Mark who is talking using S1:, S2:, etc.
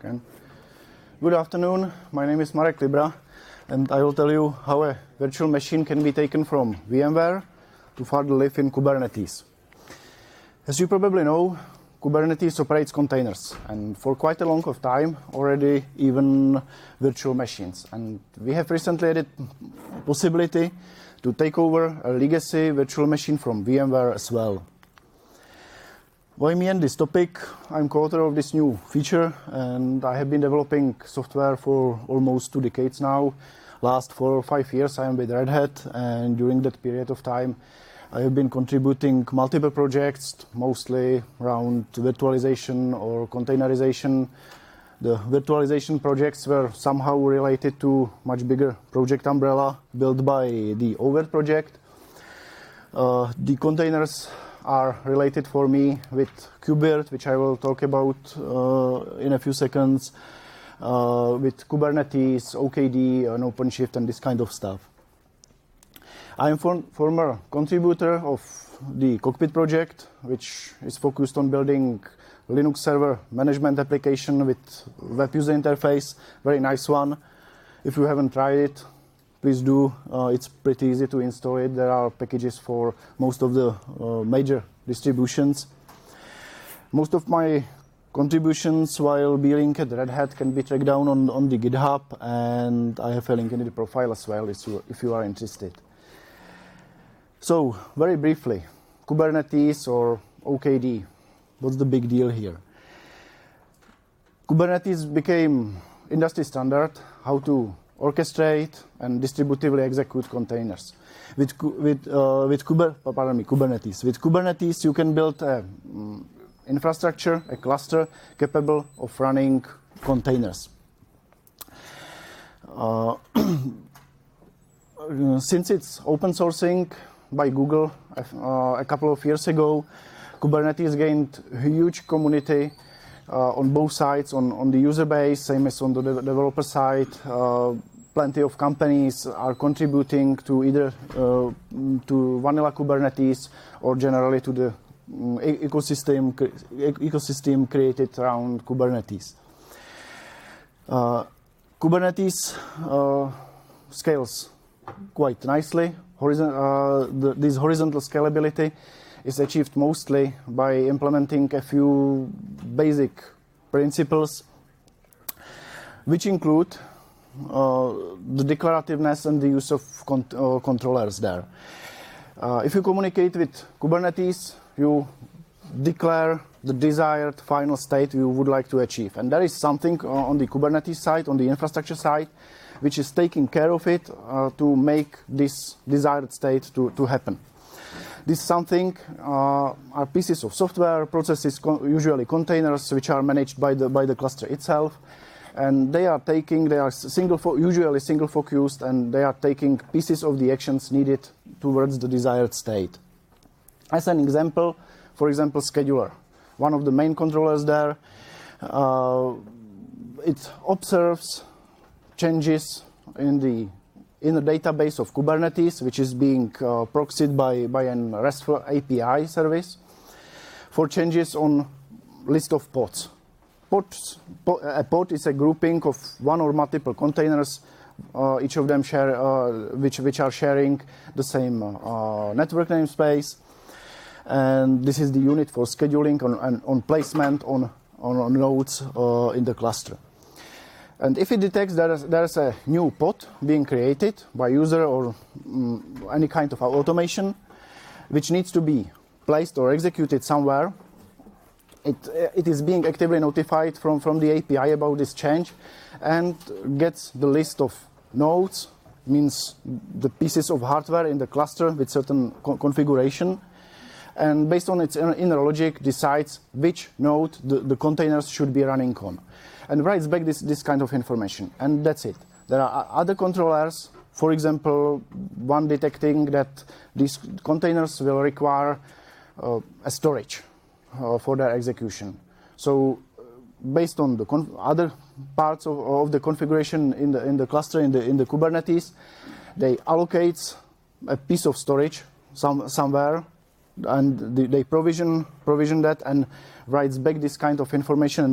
S1: Okay. Good afternoon, my name is Marek Libra, and I will tell you how a virtual machine can be taken from VMware to further live in Kubernetes. As you probably know, Kubernetes operates containers, and for quite a long of time already even virtual machines. And we have recently added possibility to take over a legacy virtual machine from VMware as well. Why me and this topic? I'm co-author of this new feature, and I have been developing software for almost 2 decades now. Last 4 or 5 years I am with Red Hat, and during that period of time I have been contributing multiple projects, mostly around virtualization or containerization. The virtualization projects were somehow related to much bigger project umbrella built by the OVERT project. The containers are related for me with KubeVirt, which I will talk about in a few seconds, with Kubernetes, OKD, and OpenShift, and this kind of stuff. I am former contributor of the Cockpit project, which is focused on building Linux server management application with web user interface. Very nice one. If you haven't tried it, please do. It's pretty easy to install it. There are packages for most of the major distributions. Most of my contributions while being at Red Hat can be tracked down on the GitHub, and I have a link in the profile as well if you are interested. So, very briefly, Kubernetes or OKD, what's the big deal here? Kubernetes became industry standard how to orchestrate and distributively execute containers. With Kubernetes. With Kubernetes, you can build an infrastructure, a cluster capable of running containers. Since it's open sourcing by Google a couple of years ago, Kubernetes gained a huge community on both sides, on the user base, same as on the developer side. Plenty of companies are contributing to either to vanilla Kubernetes or generally to the ecosystem created around Kubernetes. Kubernetes scales quite nicely. This horizontal scalability is achieved mostly by implementing a few basic principles, which include the declarativeness and the use of controllers there. If you communicate with Kubernetes, you declare the desired final state you would like to achieve. And there is something on the Kubernetes side, on the infrastructure side, which is taking care of it to make this desired state to happen. This something are pieces of software, processes, usually containers, which are managed by the cluster itself. And they are usually single focused, and they are taking pieces of the actions needed towards the desired state. As an example, for example, scheduler. One of the main controllers there, it observes changes in the database of Kubernetes, which is being proxied by an RESTful API service, for changes on list of pods. A pod is a grouping of one or multiple containers, each of them which are sharing the same network namespace, and this is the unit for scheduling on placement on nodes in the cluster. And if it detects there's a new pod being created by user or any kind of automation, which needs to be placed or executed somewhere, it is being actively notified from the API about this change and gets the list of nodes, means the pieces of hardware in the cluster with certain configuration, and based on its inner logic decides which node the containers should be running on, and writes back this kind of information, and that's it. There are other controllers, for example, one detecting that these containers will require a storage for their execution. So based on the other parts of the configuration in the cluster, in the Kubernetes, they allocate a piece of storage somewhere, and they provision that and writes back this kind of information